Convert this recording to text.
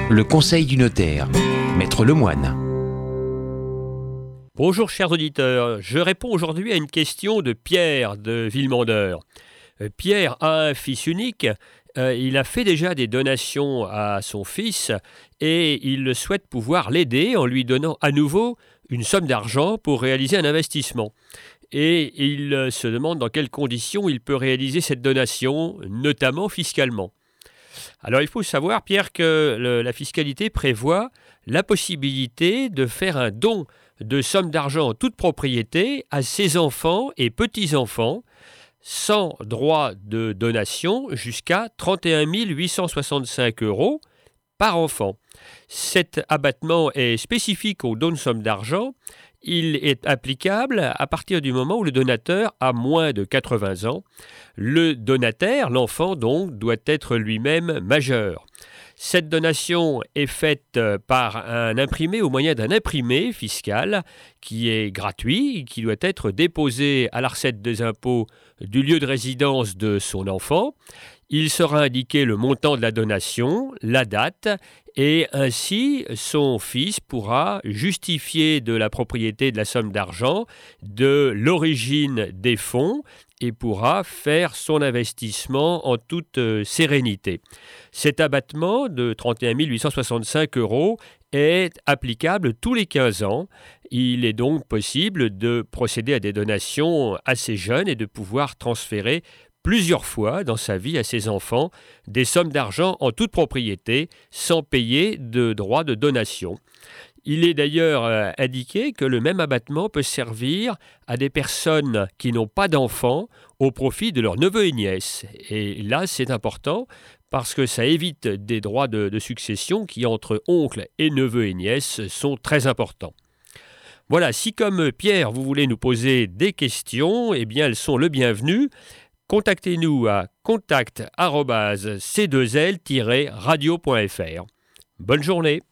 Le conseil du notaire, Maître Lemoine. Bonjour chers auditeurs, je réponds aujourd'hui à une question de Pierre de Villemandeur. Pierre a un fils unique, il a fait déjà des donations à son fils et il souhaite pouvoir l'aider en lui donnant à nouveau une somme d'argent pour réaliser un investissement. Et il se demande dans quelles conditions il peut réaliser cette donation, notamment fiscalement. Alors il faut savoir, Pierre, que la fiscalité prévoit la possibilité de faire un don de sommes d'argent en toute propriété à ses enfants et petits-enfants, sans droit de donation jusqu'à 31 865 € par enfant. Cet abattement est spécifique aux dons de sommes d'argent. Il est applicable à partir du moment où le donateur a moins de 80 ans. Le donataire, l'enfant donc, doit être lui-même majeur. Cette donation est faite par un imprimé au moyen d'un imprimé fiscal qui est gratuit, qui doit être déposé à la recette des impôts du lieu de résidence de son enfant. Il sera indiqué le montant de la donation, la date, et ainsi son fils pourra justifier de la propriété de la somme d'argent, de l'origine des fonds, et pourra faire son investissement en toute sérénité. Cet abattement de 31 865 € est applicable tous les 15 ans. Il est donc possible de procéder à des donations assez jeunes et de pouvoir transférer plusieurs fois dans sa vie à ses enfants des sommes d'argent en toute propriété sans payer de droits de donation. Il est d'ailleurs indiqué que le même abattement peut servir à des personnes qui n'ont pas d'enfants au profit de leurs neveux et nièces. Et là, c'est important parce que ça évite des droits de succession qui, entre oncles et neveux et nièces, sont très importants. Voilà, si comme Pierre, vous voulez nous poser des questions, eh bien, elles sont le bienvenu. Contactez-nous à contact@c2l-radio.fr. Bonne journée.